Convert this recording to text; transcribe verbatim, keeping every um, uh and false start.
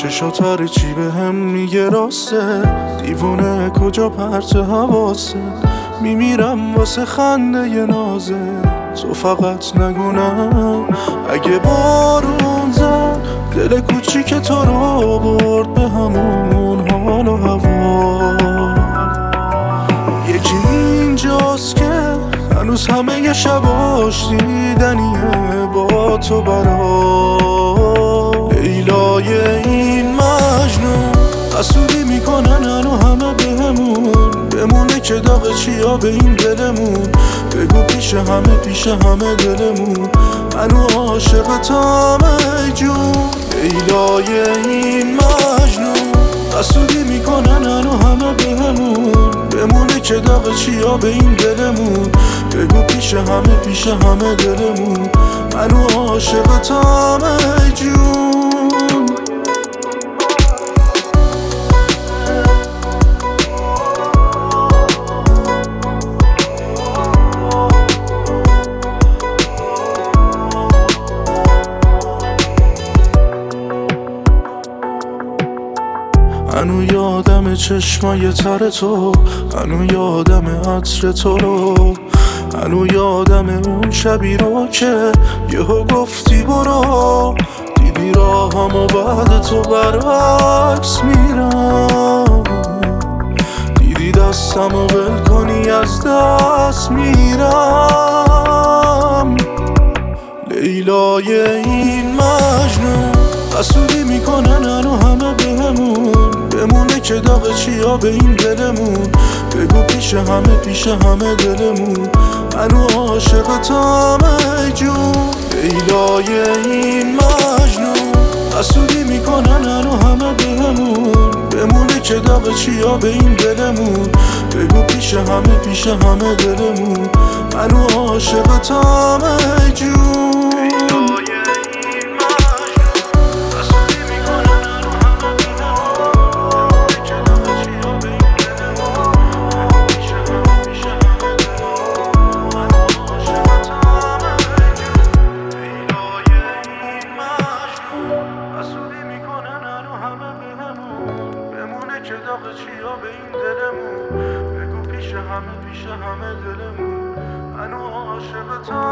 چشاتر چی به هم میگه راسته، دیوونه کجا پرت حواسه، میمیرم واسه خنده ی نازه، تو فقط نگونم. اگه بارون زد دل کوچیک تو رو برد به همون حال و هوا، یکی اینجاست که هنوز همه ی شباش دیدنیه با تو برا. لیلای این مجنون حسودی میکنن هنو همه بهمون، بمونه که داغ چیا به این دلمون، بگو پیش همه پیش همه دلمون هنو عاشقتم ای جون. لیلای این مجنون حسودی میکنن هنو همه بهمون، بمونه که داغ چیا به این دلمون، بگو پیش همه پیش همه دلمون هنو عاشقتم ای جون. هنو یادم چشمای تر تو، هنو یادم عطر تو رو، هنو یادم اون شبی رو که یهو گفتی برو، دیدی راهمو بعد تو برعکس میرم، دیدی دستمو ول کنی از دست میرم. لیلای این مجنون حسودی میکنن هنو همه بهمون، بمونه که داغ چیا به این دلمون، بگو پیش همه پیش همه دلمون هنو عاشقتم ای جون. لیلای این مجنون حسودی میکنن هنو همه بهمون، بمونه که داغ چیا به این دلمون، بگو پیش همه پیش همه دلمون هنو عاشقتم ای جون. که داغ چیا به این دلمون، بگو پیش همه پیش همه دلمون هنو عاشقتم.